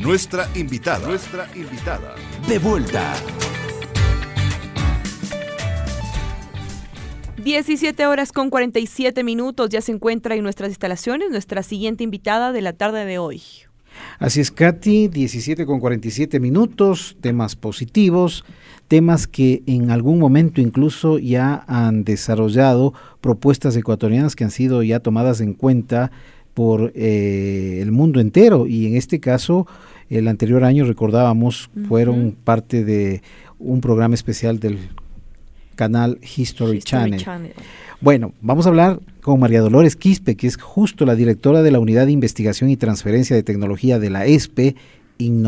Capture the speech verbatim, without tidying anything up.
Nuestra invitada. Nuestra invitada. De vuelta. diecisiete horas con cuarenta y siete minutos, ya se encuentra en nuestras instalaciones nuestra siguiente invitada de la tarde de hoy. Así es, Katy, diecisiete con cuarenta y siete minutos, temas positivos, temas que en algún momento incluso ya han desarrollado propuestas ecuatorianas que han sido ya tomadas en cuenta por eh, el mundo entero, y en este caso, el anterior año recordábamos, uh-huh. fueron parte de un programa especial del canal History, History Channel. Channel. Bueno, vamos a hablar con María Dolores Quispe, que es justo la directora de la Unidad de Investigación y Transferencia de Tecnología de la E S P E,